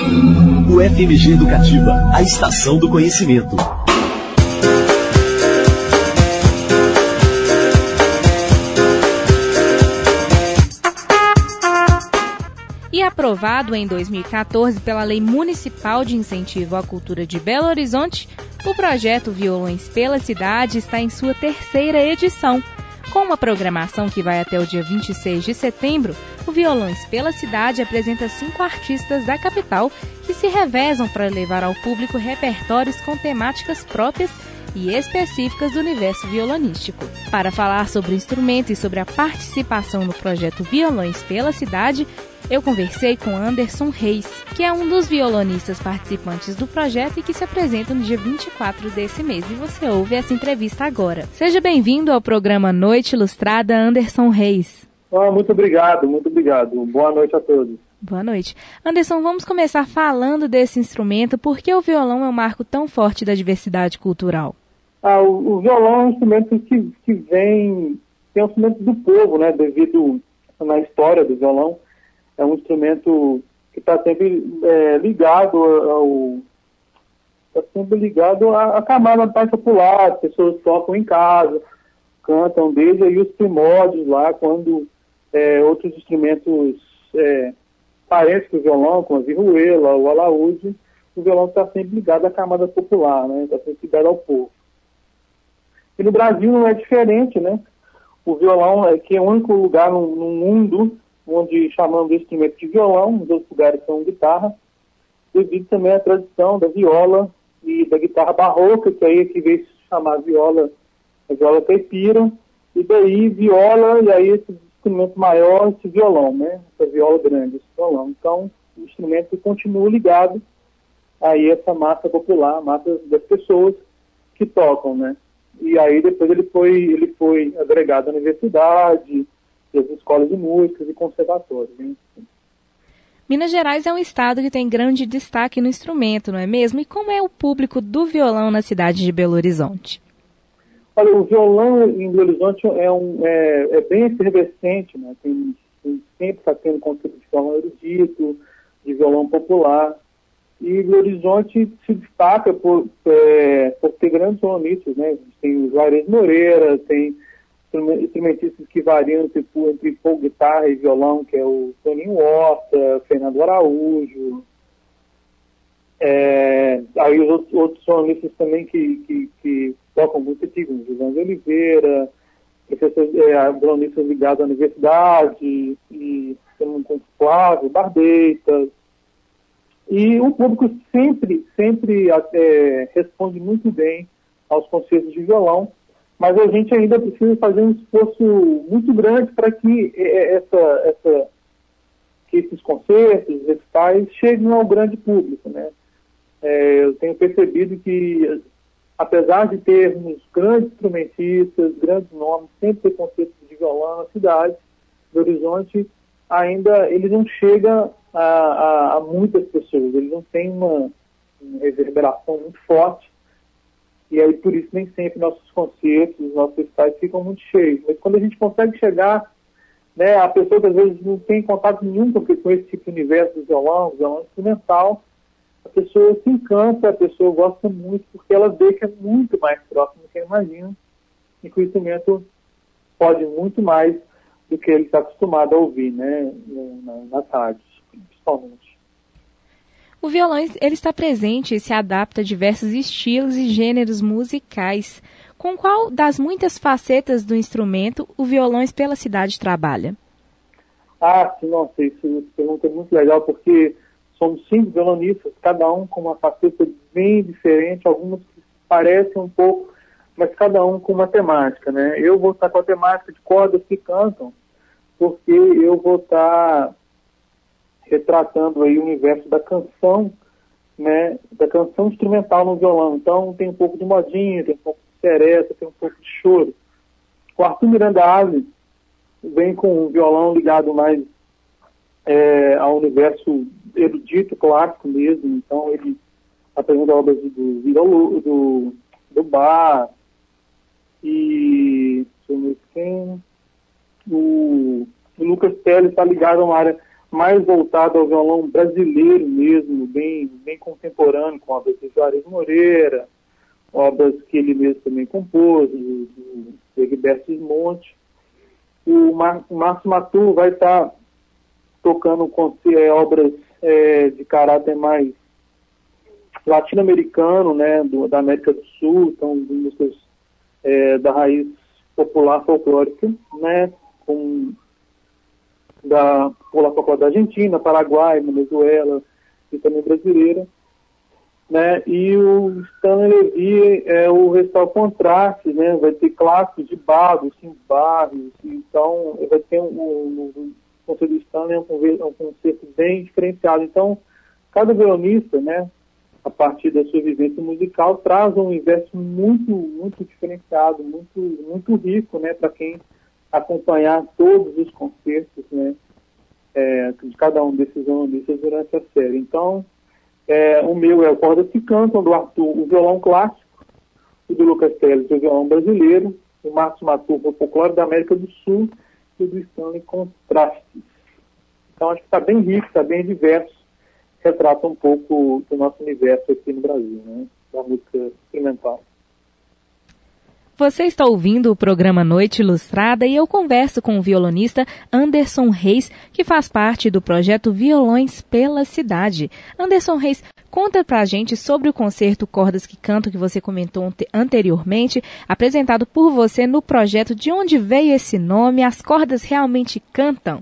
O FMG Educativa, a estação do conhecimento. E aprovado em 2014 pela Lei Municipal de Incentivo à Cultura de Belo Horizonte, o projeto Violões pela Cidade está em sua terceira edição. Com uma programação que vai até o dia 26 de setembro, o Violões pela Cidade apresenta 5 artistas da capital que se revezam para levar ao público repertórios com temáticas próprias e específicas do universo violonístico. Para falar sobre o instrumento e sobre a participação no projeto Violões pela Cidade, eu conversei com Anderson Reis, que é um dos violonistas participantes do projeto e que se apresenta no dia 24 desse mês. E você ouve essa entrevista agora. Seja bem-vindo ao programa Noite Ilustrada, Anderson Reis. Muito obrigado, muito obrigado. Boa noite a todos. Boa noite. Anderson, vamos começar falando desse instrumento. Por que o violão é um marco tão forte da diversidade cultural? O violão é um instrumento que vem, é um instrumento do povo, né? Devido na história do violão. É um instrumento que está sempre ligado à camada mais popular. As pessoas tocam em casa, cantam desde aí os primórdios lá, quando outros instrumentos parentes do violão, como a vihuela, o alaúde, o violão está sempre ligado à camada popular, né? Está sempre ligado ao povo. E no Brasil não é diferente, né? O violão que é o único lugar no mundo onde chamamos de instrumento de violão, os outros lugares são guitarra, devido também à tradição da viola e da guitarra barroca, que aí que veio se chamar viola, a viola caipira, e daí viola, e aí esse instrumento maior, esse violão, né? Essa viola grande, esse violão. Então, o instrumento continua ligado aí essa massa popular, a massa das pessoas que tocam, né? E aí depois ele foi agregado à universidade, as escolas de músicas e conservatórios. Né? Minas Gerais é um estado que tem grande destaque no instrumento, não é mesmo? E como é o público do violão na cidade de Belo Horizonte? Olha, o violão em Belo Horizonte é bem efervescente, né? Sempre está tendo conteúdo de violão erudito, de violão popular. E Belo Horizonte se destaca por ter grandes violonistas, né? Tem o Juarez Moreira, tem instrumentistas que variam entre folk, guitarra e violão, que é o Toninho Horta, Fernando Araújo. Aí os outros violonistas também que tocam muito antigos, José de Oliveira, violonistas ligados à universidade, e temos com Flávio, Barbeitas. E o público sempre responde muito bem aos concertos de violão, mas a gente ainda precisa fazer um esforço muito grande para que esses concertos, recitais, cheguem ao grande público, né? Eu tenho percebido que, apesar de termos grandes instrumentistas, grandes nomes, sempre ter concertos de violão na cidade, do Horizonte, ainda ele não chega a muitas pessoas, ele não tem uma reverberação muito forte. E aí, por isso, nem sempre nossos concertos, nossos festivais ficam muito cheios. Mas quando a gente consegue chegar, né, a pessoa que às vezes não tem contato nenhum com esse tipo de universo do violão instrumental, a pessoa se encanta, a pessoa gosta muito, porque ela vê que é muito mais próximo do que imagina, e que o instrumento pode muito mais do que ele está acostumado a ouvir, né, nas rádios, principalmente. O violão ele está presente e se adapta a diversos estilos e gêneros musicais. Com qual das muitas facetas do instrumento o Violões pela Cidade trabalha? Sim, nossa, isso pergunta é muito legal, porque somos 5 violonistas, cada um com uma faceta bem diferente, algumas que parecem um pouco, mas cada um com uma temática, né? Eu vou estar com a temática de cordas que cantam, porque eu vou estar retratando aí o universo da canção, né, da canção instrumental no violão. Então tem um pouco de modinha, tem um pouco de seresta, tem um pouco de choro. O Arthur Miranda Ave vem com um violão ligado mais ao universo erudito, clássico mesmo. Então ele apresenta obras do Bach, e o Lucas Teles está ligado a uma área mais voltado ao violão brasileiro mesmo, bem contemporâneo, com obras de Juarez Moreira, obras que ele mesmo também compôs, do Egberto Gismonti. O Márcio Matu vai estar tocando obras de caráter mais latino-americano, né, da América do Sul, então de músicas da raiz popular folclórica, né, da popular folclórica da Argentina, Paraguai, Venezuela e também brasileira, né, e o Stanley Levy o recital contraste, né, vai ter clássicos de Barros, Barros, então vai ter o concerto do Stanley um concerto bem diferenciado. Então, cada violonista, né, a partir da sua vivência musical, traz um universo muito diferenciado, muito rico, né, para quem acompanhar todos os concertos, né, de cada um desses violonistas durante a série. Então, o meu é o Cordas que Cantam, do Arthur, o violão clássico, o do Lucas Teles, o violão brasileiro, o Márcio Matu, o folclore da América do Sul, e o do Stanley Contrastes. Então, acho que está bem rico, está bem diverso, retrata um pouco do nosso universo aqui no Brasil, né, da música instrumental. Você está ouvindo o programa Noite Ilustrada e eu converso com o violonista Anderson Reis, que faz parte do projeto Violões pela Cidade. Anderson Reis, conta pra gente sobre o concerto Cordas que Cantam, que você comentou anteriormente, apresentado por você no projeto. De onde veio esse nome? As cordas realmente cantam?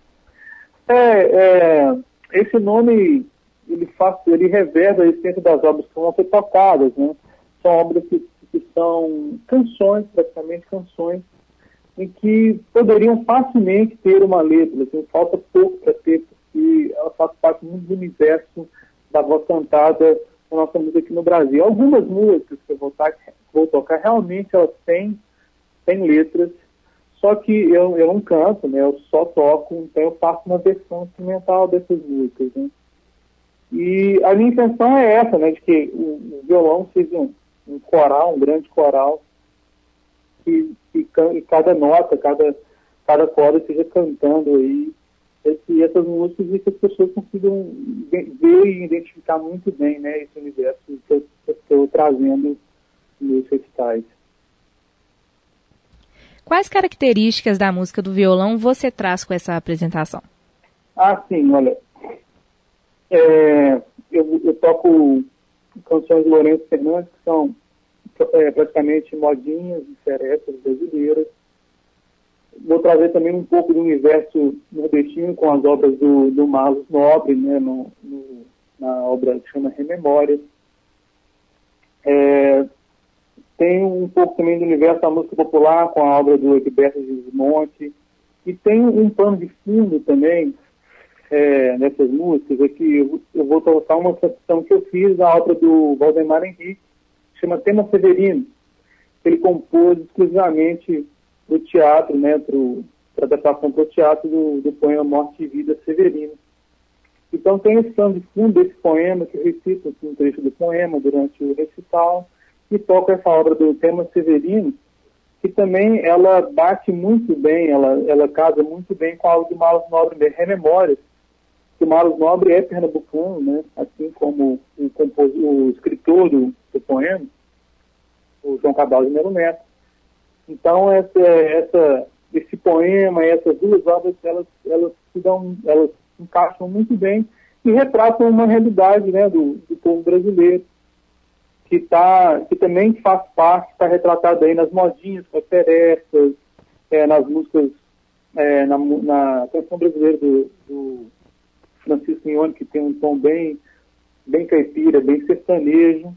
Esse nome, ele revela a essência das obras que vão ser tocadas, né? São obras que são canções, praticamente canções, em que poderiam facilmente ter uma letra, assim, falta pouco para ter, porque ela faz parte muito do universo da voz cantada na nossa música aqui no Brasil. Algumas músicas que eu vou tocar, realmente elas têm letras, só que eu não canto, né, eu só toco, então eu faço uma versão instrumental dessas músicas, né? E a minha intenção é essa, né, de que o violão seja um coral, um grande coral, e cada nota, cada corda esteja cantando aí essas músicas e que as pessoas consigam ver e identificar muito bem, né, esse universo que eu estou trazendo nos recitais. Quais características da música do violão você traz com essa apresentação? Sim, olha, eu toco canções de Lourenço Fernandes, que são praticamente modinhas e seretas brasileiras. Vou trazer também um pouco do universo nordestino com as obras do Marlos Nobre, né, na obra que chama Rememórias. Tem um pouco também do universo da música popular com a obra do Egberto Gismonti. E tem um pano de fundo também nessas músicas. Aqui eu vou tocar uma tradução que eu fiz da obra do Valdemar Henrique, que chama Tema Severino. Ele compôs exclusivamente do teatro, né, para adaptação para o teatro do poema Morte e Vida Severino. Então tem esse pano de fundo desse poema, que eu recito assim, um trecho do poema durante o recital, e toco essa obra do Tema Severino, que também ela bate muito bem, ela casa muito bem com a obra de Marlos Nobre, de Rememórias, que o Marlos Nobre é pernambucano, né, assim como o escritor do poema, o João Cabral de Melo Neto. Então esse poema e essas duas obras, elas encaixam muito bem e retratam uma realidade, né, do povo brasileiro, que também faz parte, está retratado aí nas modinhas, com as serestas, nas músicas, na canção brasileira do Francisco Mignone, que tem um tom bem caipira, bem sertanejo,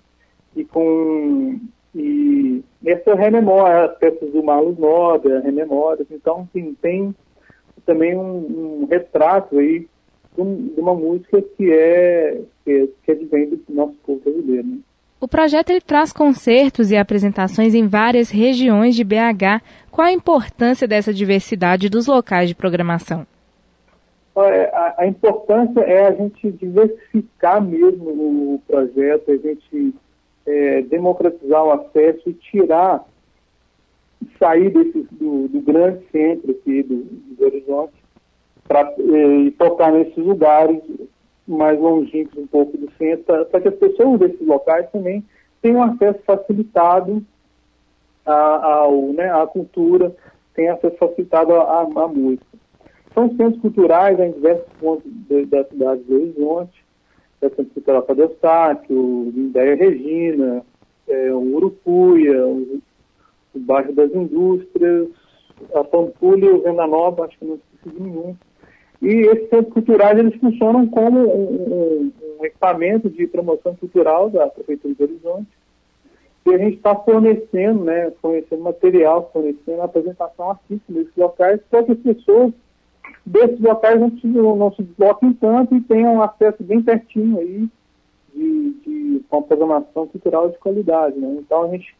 e essa rememora, as peças do Marlos Nobre, Rememórias. Então, assim, tem também um retrato aí de uma música que advém do nosso povo brasileiro, né? O projeto ele traz concertos e apresentações em várias regiões de BH. Qual a importância dessa diversidade dos locais de programação? A importância é a gente diversificar mesmo o projeto, a gente democratizar o acesso e sair do grande centro aqui do Horizonte para tocar nesses lugares mais longínquos um pouco do centro, para que as pessoas desses locais também tenham acesso facilitado à cultura, tenham acesso facilitado à música. São centros culturais em diversos pontos da cidade de Belo Horizonte, o Centro Cultural Padre Eustáquio, o Lindeia Regina, o Urucuia, o bairro das Indústrias, a Pampulha e o Venda Nova, acho que não esqueci de nenhum. E esses centros culturais, eles funcionam como um equipamento de promoção cultural da Prefeitura de Belo Horizonte. E a gente está fornecendo material, fornecendo apresentação artística nesses locais, para que as pessoas desses locais não se desloquem tanto e tenham acesso bem pertinho aí de uma programação cultural de qualidade, né? Então a gente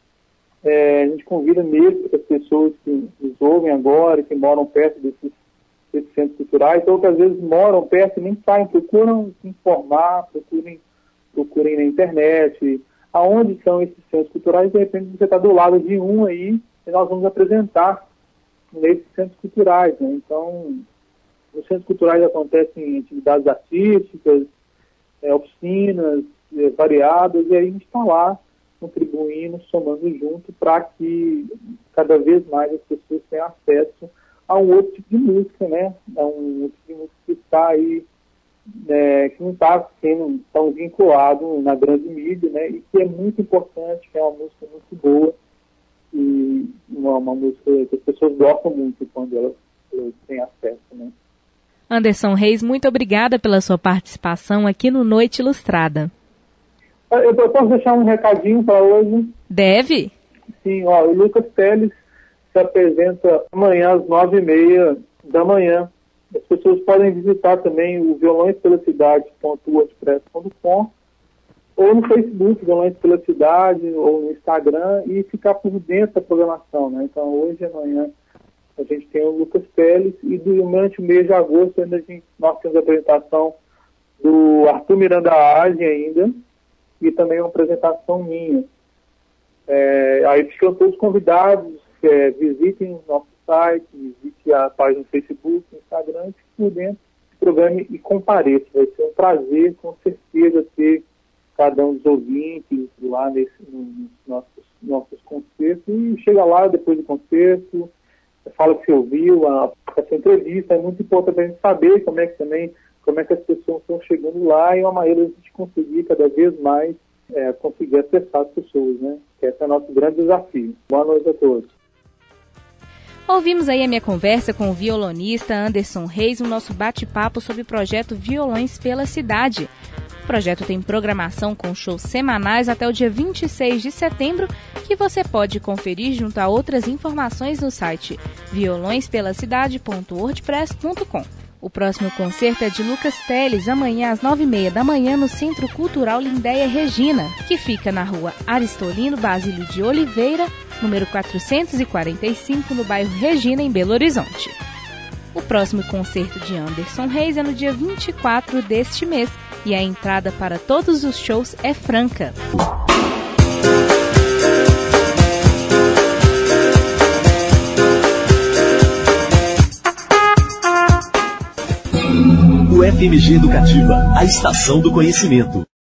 convida mesmo as pessoas que nos ouvem agora, que moram perto desses centros culturais, ou que às vezes moram perto e nem saem, procuram se informar, procurem na internet, aonde são esses centros culturais. De repente você está do lado de um aí, e nós vamos apresentar nesses centros culturais, né? Então, nos centros culturais acontecem atividades artísticas, oficinas variadas, e aí a gente está lá contribuindo, somando junto, para que cada vez mais as pessoas tenham acesso a um outro tipo de música, né? A um outro tipo de música que está aí, que não está sendo tão vinculado na grande mídia, né? E que é muito importante, que é uma música muito boa, e uma música que as pessoas gostam muito quando elas têm acesso, né? Anderson Reis, muito obrigada pela sua participação aqui no Noite Ilustrada. Eu posso deixar um recadinho para hoje? Deve. Sim, o Lucas Teles se apresenta amanhã às 9h30 da manhã. As pessoas podem visitar também o violõespelacidade.wordpress.com ou no Facebook, Violões pela Cidade, ou no Instagram, e ficar por dentro da programação, né? Então, hoje e amanhã a gente tem o Lucas Teles, e durante o mês de agosto nós temos a apresentação do Arthur Miranda Age ainda, e também uma apresentação minha. Aí ficam todos convidados, visitem o nosso site, visitem a página no Facebook, no Instagram, fiquem por dentro do programa e compareça. Vai ser um prazer, com certeza, ter cada um dos ouvintes lá nos nossos concertos, e chega lá depois do concerto, fala que você ouviu essa entrevista. É muito importante a gente saber como é que as pessoas estão chegando lá, e uma maneira de a gente conseguir cada vez mais conseguir acessar as pessoas, né? Esse é o nosso grande desafio. Boa noite a todos. Ouvimos aí a minha conversa com o violonista Anderson Reis, no nosso bate-papo sobre o projeto Violões pela Cidade. O projeto tem programação com shows semanais até o dia 26 de setembro, que você pode conferir junto a outras informações no site violõespelacidade.wordpress.com. O próximo concerto é de Lucas Teles, amanhã às 9h30 da manhã no Centro Cultural Lindeia Regina, que fica na rua Aristolino Basílio de Oliveira, número 445, no bairro Regina, em Belo Horizonte. O próximo concerto de Anderson Reis é no dia 24 deste mês, e a entrada para todos os shows é franca. O FMG Educativa, a estação do conhecimento.